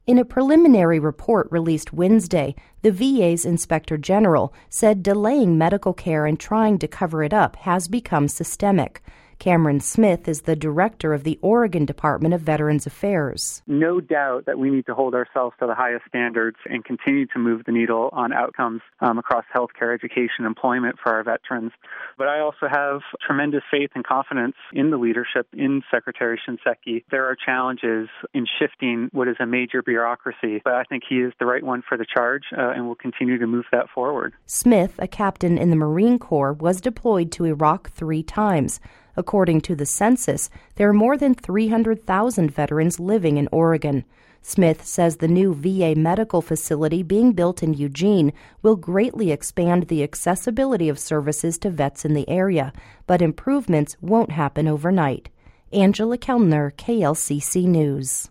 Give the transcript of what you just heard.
In a preliminary report released Wednesday, the VA's Inspector General said delaying medical care and trying to cover it up has become systemic. Cameron Smith is the director of the Oregon Department of Veterans Affairs. No doubt that we need to hold ourselves to the highest standards and continue to move the needle on outcomes across healthcare, education, employment for our veterans. But I also have tremendous faith and confidence in the leadership in Secretary Shinseki. There are challenges in shifting what is a major bureaucracy, but I think he is the right one for the charge and will continue to move that forward. Smith, a captain in the Marine Corps, was deployed to Iraq 3 times. According to the census, there are more than 300,000 veterans living in Oregon. Smith says the new VA medical facility being built in Eugene will greatly expand the accessibility of services to vets in the area, but improvements won't happen overnight. Angela Kellner, KLCC News.